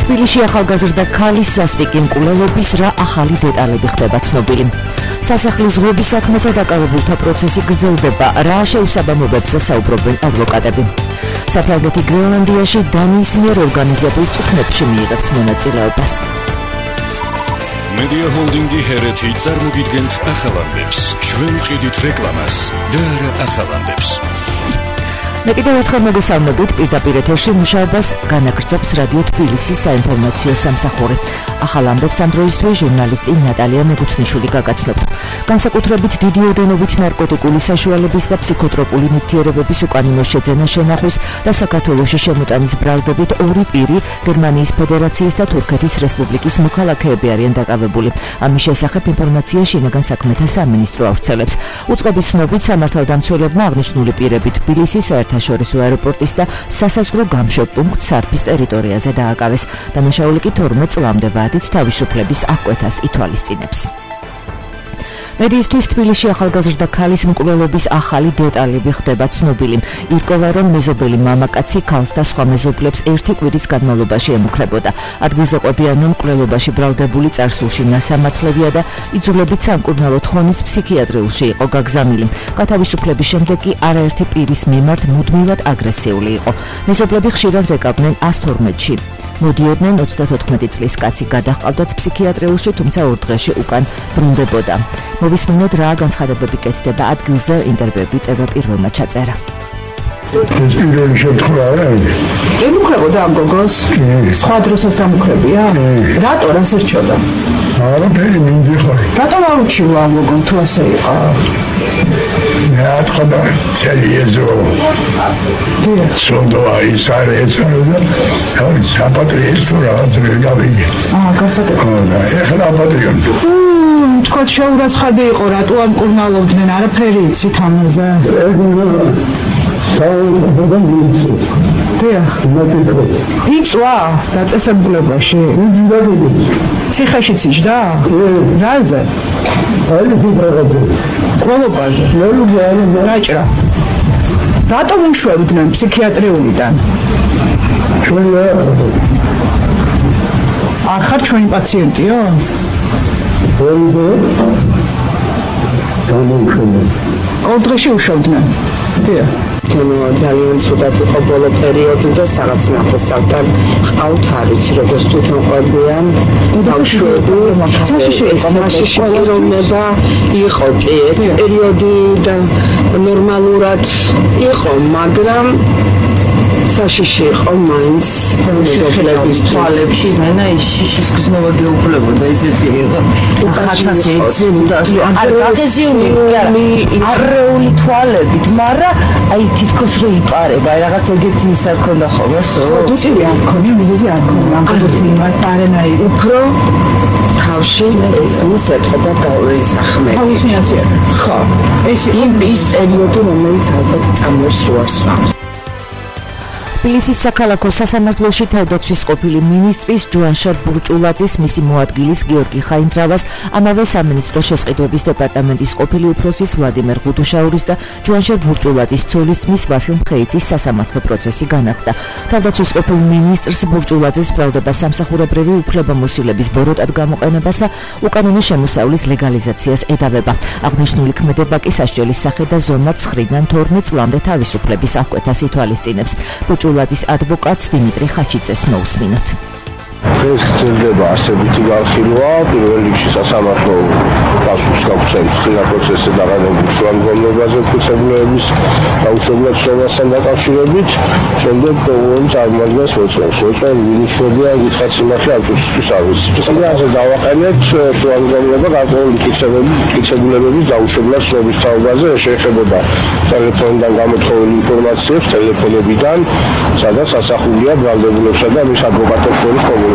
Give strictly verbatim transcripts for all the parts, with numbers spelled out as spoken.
თბილისში ახალგაზრდა ქალის სასტიკი მკვლელობის რა ახალი დეტალები ხდება ცნობილი. სასახლის ზღობის საქმეზე დაკავებულთა პროცესი გრძელდება, რა შეუსაბამობებს საუბრობენ ადვოკატები. საფრანგეთი გრენლანდიაში დანიის მიერ ორგანიზებულ წვრთნებში მიიღებს მონაწილეობას. Media Holdingi ჰერეთი წარმოგიდგენთ ახალამდებს, ჩვენ ვყიდით რეკლამას და არა ახალამდებს. მე კიდევ ერთხელ მოგესალმებით, პირდაპირ ეთერში მუშაობას განაგრძობს რადიო თბილისის საინფორმაციო სამსახური. ახალამდებს ამ დროისთვის ჟურნალისტი ნატალია მეგუთნიშვილი გაგაცნობთ. განსაკუთრებით დიდი ოდენობით ნარკოტიკული საშუალების და ფსიქოტროპული ნივთიერებების უკანონო შეძენა შენახვის და საქართველოში შემოტანის ბრალდებით ორი პირი გერმანიის ფედერაციის და თურქეთის რესპუბლიკის მოქალაქეები არიან დაკავებული. ამის შესახებ ინფორმაცია შინაგან საქმეთა სამინისტრო ავრცელებს. უწყების ცნობით სამართალდამცველებმა აღნიშნული პირები თბილისის საერთაშორისო აეროპორტის და სასაზღვრო გამშვ პუნქტ სარფის ტერიტორიაზე დააკავეს. დანაშაული კი თორმეტ წლამდე ვადით თავისუფლების აღკვეთას ითვალისწინებს. მედიისთვის თბილისში ახალგაზრდა ქალის მკვლელობის ახალი დეტალები ხდება ცნობილი. ირკვევა, რომ მეზობელი მამაკაცი ქალს და სხვა მეზობლებს ერთი კვირის განმავლობაში ემუქრებოდა. ადგილზე ყვებიან, რომ მკვლელობაში ბრალდებული წარსულში ნასამართლებია და იძულებით სამკურნალო თხონის ფსიქიატრიულში იყო გაგზავნილი. გათავისუფლების შემდეგ კი არაერთი პირის მიმართ მუდმივად აგრესიული იყო. მეზობლები ხშირად რეკავდნენ ას თორმეტში. მოდიოდნენ ოცდათოთხმეტი წლის კაცი გადაჰყავდათ ფსიქიატრიულში, თუმცა ორ დღეში უკან ბრუნდებოდა. მოვისმინოთ რა განცხადებები კეთდება ადგილზე ინტერვიუები ტევა პირველმა ჩაწერა. ეს პირველი შემთხვევა არა არის. ემუქრებოდა ამ გოგოს? სხვა დროსაც დამუქრებია? რატო რას ერჩოდა? არაფერი მინდიხარ. რატომ არ უჩივა ამ გოგონ თუ ასე იყო? ნათხოდა ცელიეზო. სონდო ის არის და აი საპატრიელს რა გავიგე. აა გასაკეთებია. ეხლა აპატრიონ. თქვა შეურაცხადი იყო, რატო ამ კურნალობდნენ, არაფერი იცით ამაზე? იწვა დაწესებულებაში? ციხეშიც იჯდა? რაზე? კვლელობაზე? რაჭრა? რატომ უშვებდნენ ფსიქიატრიულიდან? არ ხარ ჩვენი პაციენტიო? ორ დღეში უშვებდნენ? დიახ. ძალიან ცუდად იყო ბოლო პერიოდი და რაღაც ნახევართან ყავთ არიცი როგორც თვითონ ყვებიან ბავშვები საშიში რომნება იყო კი ერთ პერიოდი და ნორმალურად იყო, მაგრამ საშიში იყო მაინც მეზობლების თვალებში მენა ის შიშის გზნობა გეუფლებოდა ისეთი იყო ხაცას ეძებდა არ გაღეზიული არეული თვალებით, მაგრამ აი თითქოს რო იპარება, აი რაღაც ეგეთი ის არ ქონდა ხოლმე სო დუწივი არ ქონია, მიზეზი არ ქონდა, ამ გოგოს მიმართ არანაირი უფრო თავში ესმის ეთქება გავლისახმები ჰალუცინაცია. ხო, ეს ის პერიოდი რომელიც ალბათ წამლებს რო არ სვამს. თბილისის საქალაქო სასამართლოში თავდაცვის ყოფილი მინისტრის ჯუანშარ ბურჭულაძის, მისი მოადგილის გიორგი ხაინდრავას, ამავე სამინისტრო შესყიდვების დეპარტამენტის ყოფილი უფროსის ვლადიმერ ღუდუშაურის და ჯუანშარ ბურჭულაძის ცოლისძმის ვასილ მხეიცის სასამართლო პროცესი განახლდა. თავდაცვის ყოფილ მინისტრს ბურჭულაძეს ბრალდება სამსახურებრივი უფლებამოსილების ბოროტად გამოყენებასა უკანონო შემოსავლის ლეგალიზაციას ედავება. აღნიშნული ქმედება კი სასჯელის სახე და ზომა ცხრიდან თორმეტ წლამდე თავისუფლების აღკვეთას ითვალისწინებს. ბურჭულაძის ადვოკატს დიმიტრი ხაჩიძეს მოусმინოთ. დღეს გრძელდება არსებითი განხილვა, პირველ რიგში სასამართლო პასუხს გაუწევს წინა პროცესზე დაყენებულ შუამდგომლობაზე მტკიცებულების დაუშვებლად ცნობასთან დაკავშირებით, შემდეგ პრობლემის წარმოადგენს მოწმობს. მოწმობ ვინ იქნებია, გითხრათ სიმართლე ამ წუთისთვის არ ვიცი. წინაზე დავაყენებთ შუამდგომლობა გარკვეული მტკიცებულებების დაუშვებლად ცნობის თაობაზე, შეეხებოდა ტელეფონიდან გამოთხოვილი ინფორმაციებს, ტელეფონებიდან, სადაც ასახულია ბრალდებულებსა და მის ადვოკატებს შორის კომუნიკაცია.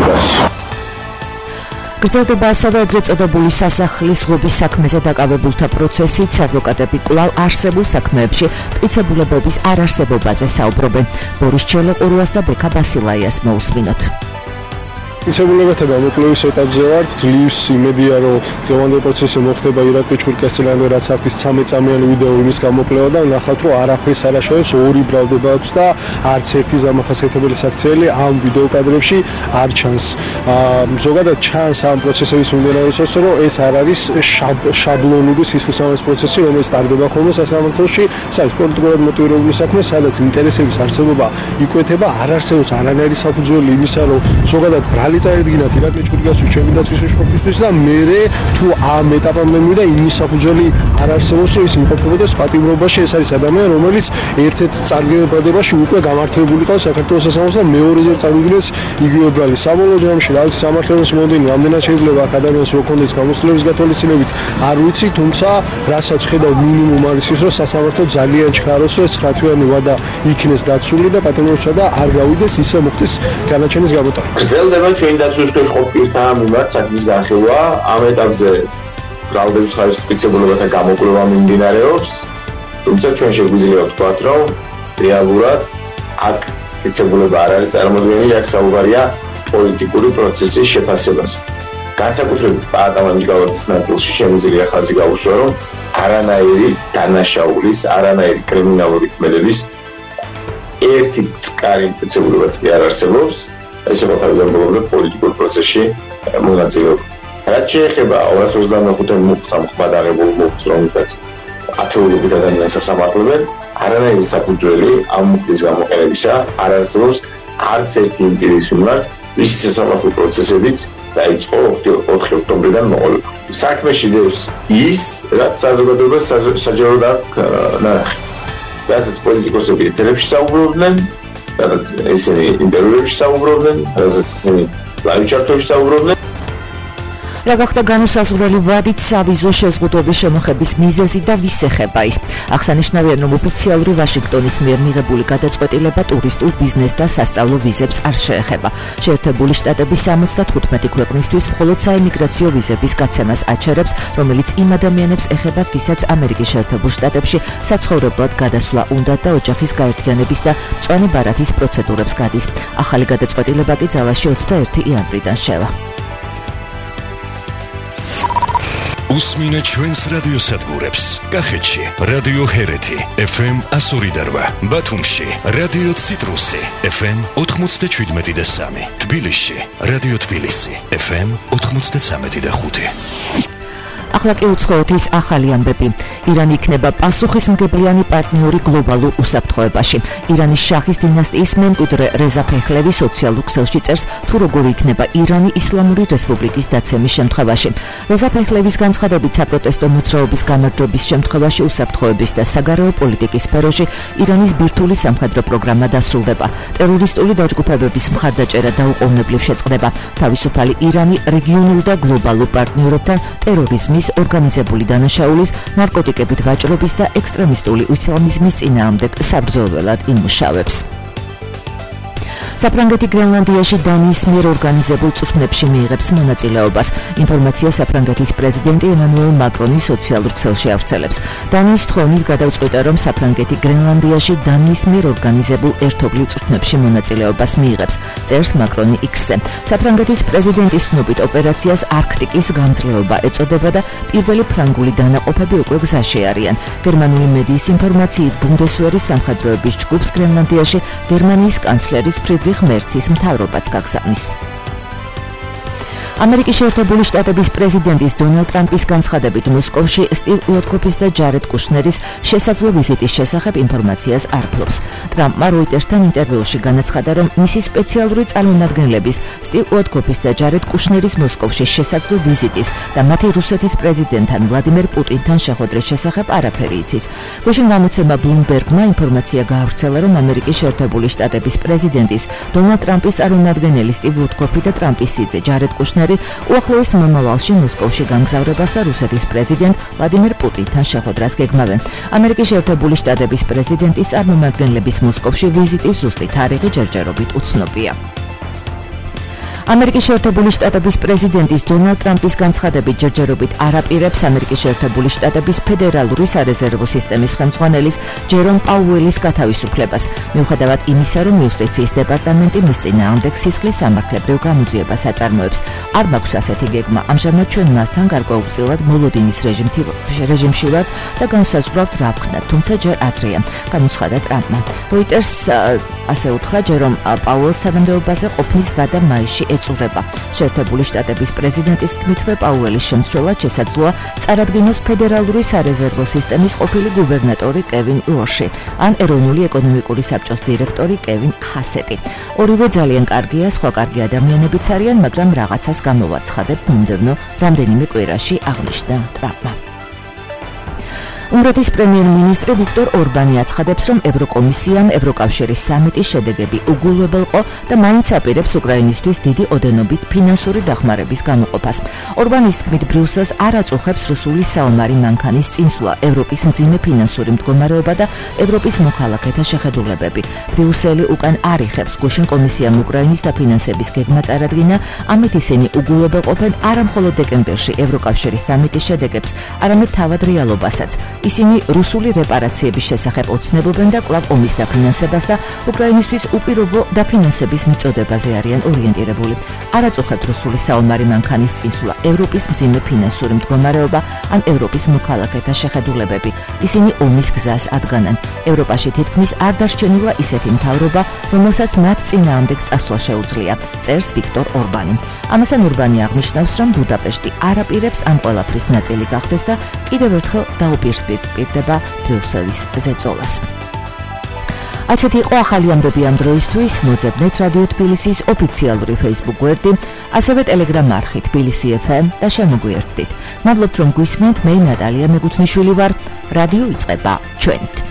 გრძელდება ასევე ეგრეთ წოდებული სასახლის ზღობის საქმეზე დაკავებულთა პროცესით. ადვოკატები კვლავ არსებულ საქმეებში მტკიცებულებების არარსებობაზე საუბრობენ. ბორის ჩელეყურუას და ბექა ბასილაიას მოусმინოთ. მიცემულებათა გამოკვლევის ეტაპზე ვართ, ძლივს იმედია, რომ დღევანდელი პროცესი მოხდება ირაკლი ჩურკასელიანი, რაც აქვს ცამეტ-წამიანი ვიდეო იმის გამოკვლევა და ნახავთ, რომ არაფერს არ აშავებს, ორი ბრალდება აქვს და არც ერთი დამახასიათებელი საქციელი ამ ვიდეო კადრებში არ ჩანს. ზოგადად ჩანს ამ პროცესების მიმდინარეობისას, რომ ეს არ არის შაბლონური სისხლისამართლის პროცესი, რომელიც ტარდება ხოლმე სასამართლოში, ეს არის პოლიტიკურად მოტივირებული საქმე, სადაც ინტერესების არსებობა იკვეთება, არ არსებობს არანაირი საფუძველი იმისა, რომ ზოგადად ბრალი წარდგინათ ირაკლი ჩურკასის ჩემი დაცვის უშუქისთვის და მე თუ ამ ეტაპამდე მივიდა იმის საფუძველი არ არსებობს, რომ ის იმყოფებოდა პატიმრობაში. ეს არის ადამიანი, რომელიც ერთ-ერთ წარდგენილ ბრალდებაში უკვე გამართლებული ყავს საქართველოს სასამართლოს და მეორეზე წარუდგინეს იგივე ბრალი. საბოლოო ჯამში რა ვიცი სამართლოს მონდენი ამდენად შეიძლება აქ ადამიანს რო კონდეს გამოცდილების გათვალისწინებით არ ვიცი, თუმცა რასაც ხედავ მინიმუმ არის ის, რომ სასამართლო ძალიან ჩქაროს, რომ ცხრა თვიანი ვადა იქნეს დაცული და პატიმრობისა და არ გავიდეს ისე მოხდეს განაჩენის გამოტანა. გრძელდება ჩვენი დაცვის ქვეშ ყოფილთა მიმართ საქმის განხილვა. ამ ეტაპზე ბრალდების ხარისხის ფიქსირებათა გამოკვლევა მიმდინარეობს. თუმცა ჩვენ შეგვიძლია ვთქვათ, რომ რეალურად აქ ფიქსირება არ არის წარმოქმნილი, აქ საუბარია პოლიტიკური პროცესის შეფასებას. განსაკუთრებით პაატამანჯგალაძის ნაწილში შემიძლია ხაზი გაუსვა, რომ არანაირი დანაშაულის, არანაირი კრიმინალური ქმედების ერთი წყარი ფიქსირებაც კი არ არსებობს. ეს შეფასება პოლიტიკურ პროცესში მონაწილეობა. რაც შეეხება ორას ოცდამეხუთე მოხმად აღებულ მოხს, რომელსაც ათეულობით ადამიანს ასამართლებენ, არანაირი საფუძველი ამ მოხდის გამოყენებისა არ არსებობს არც ერთი იმპერიის მიმართ, ვის სასამართლო პროცესებიც დაიწყო ოთხი ოქტომბრიდან მოყოლება. საქმე შედევს ის, რაც საზოგადოებას საჯაროდ აქვს ნანახი. რასაც პოლიტიკოსები ეთერებში საუბრობდნენ, რაც ისინი ინტერვიუებში საუბრობდნენ, რაც ისინი ლაივ ჩარტებში საუბრობდნენ. რა გახდა განუსაზღვრელი ვადით სავიზო შეზღუდვების შემოხების მიზეზი და ვის ეხება ის? აღსანიშნავია, რომ ოფიციალური ვაშინგტონის მიერ მიღებული გადაწყვეტილება ტურისტულ ბიზნეს და სასწავლო ვიზებს არ შეეხება. შეერთებული შტატების სამოცდათხუთმეტი ქვეყნისთვის მხოლოდ საიმიგრაციო ვიზების გაცემას აჩერებს, რომელიც იმ ადამიანებს ეხებათ, ვისაც ამერიკის შეერთებულ შტატებში საცხოვრებლად გადასვლა უნდათ და ოჯახის გაერთიანების და მწვანე ბარათის პროცედურებს გადის. ახალი გადაწყვეტილება კი ძალაში ოცდაერთი იანვრიდან შევა. უსმინე ჩვენს რადიოსადგურებს. კახეთში რადიო ჰერეთი ეფ ემ ასორი და რვა, ბათუმში რადიო ციტრუსი ეფ ემ ოთხმოცდაშვიდმეტი და სამი, თბილისში რადიო თბილისი ეფ ემ ოთხმოცდაცამეტი და ხუთი. ახლა კი უცხოეთ ის ახალი ამბები. ირანი იქნება პასუხისმგებლიანი პარტნიორი გლობალურ უსაფრთხოებაში. ირანის შაჰის დინასტიის მემკვიდრე რეზა ფეხლევი სოციალურ ქსელში წერს, თუ როგორი იქნება ირანი ისლამური რესპუბლიკის დაცემის შემთხვევაში. რეზა ფეხლევის განცხადებით, საპროტესტო მოძრაობის გამარჯვების შემთხვევაში უსაფრთხოების და საგარეო პოლიტიკის სფეროში ირანის ბირთვული სამხედრო პროგრამა დასრულდება. ტერორისტული დაჯგუფებების მხარდაჭერა დაუყოვნებლივ შეწყდება. თავისუფალი ირანი რეგიონულ და გლობალურ პარტნიორებთან ტერორიზმის, ორგანიზებული დანაშაულის, ნარკოტიკებით ვაჭრობის და ექსტრემისტული ისლამიზმის წინააღმდეგ საბრძოლველად იმუშავებს. საფრანგეთი გრენლანდიაში დანიის მიერ ორგანიზებულ წვრთნებში მიიღებს მონაწილეობას. ინფორმაცია საფრანგეთის პრეზიდენტი ემანუელ მაკრონის სოციალურ ქსელში ავრცელებს. დანიის თხოვნით გადავწყვიტა, რომ საფრანგეთი გრენლანდიაში დანიის მიერ ორგანიზებულ ერთობლივ წვრთნებში მონაწილეობას მიიღებს, წერს მაკრონი იქსზე. საფრანგეთის პრეზიდენტის ცნობით ოპერაციას არქტიკის გამძლეობა ეწოდება და პირველი ფრანგული დანაყოფები უკვე გზაში არიან. გერმანული მედიის ინფორმაციით, ბუნდესვერის სამხედროების ჯგუფს გრენლანდიაში გერმანიის კანცლერის ფრიდრიხ მერცის მთავრობაც გაგზავნის. ამერიკის შეერთებული შტატების პრეზიდენტის დონალდ ტრამპის განცხადებით, მოსკოვში სტივ უოტკოფის და ჯარედ კუშნერის შესაძლო ვიზიტის შესახებ ინფორმაციას არ ფლობს. ტრამპმა როიტერსთან ინტერვიუში განაცხადა, რომ მისი სპეციალური წარმომადგენლების სტივ უოტკოფის და ჯარედ კუშნერის მოსკოვში შესაძლო ვიზიტის და მათი რუსეთის პრეზიდენტთან ვლადიმერ პუტინთან შეხვედრის შესახებ არაფერი იცის. გუშინ გამოცემა ბლუმბერგმა ინფორმაცია გაავრცელა, რომ ამერიკის შეერთებული შტატების პრეზიდენტის დონალდ ტრამპის წარმომადგენელი სტივ უოტკოფი და ტრამპის სიძე ჯარედ კუშნერი უახლოეს მომავალში მოსკოვში გამგზავრებას და რუსეთის პრეზიდენტ ვლადიმერ პუტინთან შეხვედრას გეგმავენ. ამერიკის შეერთებული შტატების პრეზიდენტის წარმომადგენლების მოსკოვში ვიზიტის ზუსტი თარიღი ჯერჯერობით უცნობია. ამერიკის შეერთებული შტატების პრეზიდენტის დონალდ ტრამპის განცხადებით ჯერჯერობით არ აპირებს ამერიკის შეერთებული შტატების ფედერალური სარეზერვო სისტემის ხელმძღვანელის ჯერომ პაუელის გათავისუფლებას, მიუხედავად იმისა, რომ იუსტიციის დეპარტამენტი მის წინააღმდეგ სისხლის სამართლებრივ გამოძიებას აწარმოებს. არ მაქვს ასეთი გეგმა. ამჟამად ჩვენ მასთან გარკვეულწილად მოლოდინის რეჟიმში ვართ და განსაზღვრავთ რა ვქნათ, თუმცა ჯერ ადრეა, განუცხადა ტრამპმა. როიტერს ასე უთხრა, ჯერომ პაუელს თანამდებობაზე ყოფნის ვადა მაისში ეწურება. შეერთებული შტატების პრეზიდენტის თქმითვე პაუელის შემცვლელად შესაძლოა წარადგინოს ფედერალური სარეზერვო სისტემის ყოფილი გუბერნატორი კევინ ლოში ან ეროვნული ეკონომიკური საბჭოს დირექტორი კევინ ჰასეტი. ორივე ძალიან კარგია, სხვა კარგი ადამიანებიც არიან, მაგრამ რაღაცას გამოვაცხადებთ მომდევნო რამდენიმე კვირაში, აღნიშნა ტრამპმა. უნგრეთის პრემიერ-მინისტრი ვიქტორ ორბანი აცხადებს, რომ ევროკომისიამ ევროკავშირის სამიტის შედეგები უგულებელყო და მაინც აპირებს უკრაინისთვის დიდი ოდენობით ფინანსური დახმარების გამოყოფას. ორბანის თქმით, ბრიუსელს არ აწუხებს რუსული საომარი მანქანის წინსვლა, ევროპის მძიმე ფინანსური მდგომარეობა და ევროპის მოქალაქეთა შეხედულებები. ბრიუსელი უკან არ იხებს, გუშინ კომისიამ უკრაინის დაფინანსების გეგმა წარადგინა, ამით ისინი უგულებელყოფენ არა მხოლოდ დეკემბერში ევროკავშირის სამიტის შედეგებს, არამედ თავად რეალობასაც. ისინი რუსული რეპარაციების შესახებ ოცნებობენ და კვლავ ომის დაფინანსებას და უკრაინისთვის უპირობო დაფინანსების მიწოდებაზე არიან ორიენტირებული. არ აწუხებთ რუსული საომარი მანქანის წინსვლა, ევროპის მძიმე ფინანსური მდგომარეობა ან ევროპის მოქალაქეთა შეხედულებები. ისინი ომის გზას ადგანან. ევროპაში თითქმის არ დარჩენილა ისეთი მთავრობა, რომელსაც მათ წინააღმდეგ წასვლა შეუძლია, წერს ვიქტორ ორბანი. ამასთან ორბანი აღნიშნავს, რომ ბუდაპეშტი არ აპირებს ამ ყველაფრის ნაწილი გახდეს და კიდევ ერთხელ დაუპირისპირდება ბრიუსელის ზეწოლას. ასეთი იყო ახალი ამბები ამ დროისთვის. მოძებნეთ რადიო თბილისის ოფიციალური Facebook გვერდი, ასევე Telegram არხი თბილისი ეფ ემ და შემოგვიერთდით. მადლობთ რომ გვისმენთ, მე ნატალია მეგუთნიშვილი ვარ. რადიო იწყება ჩვენით.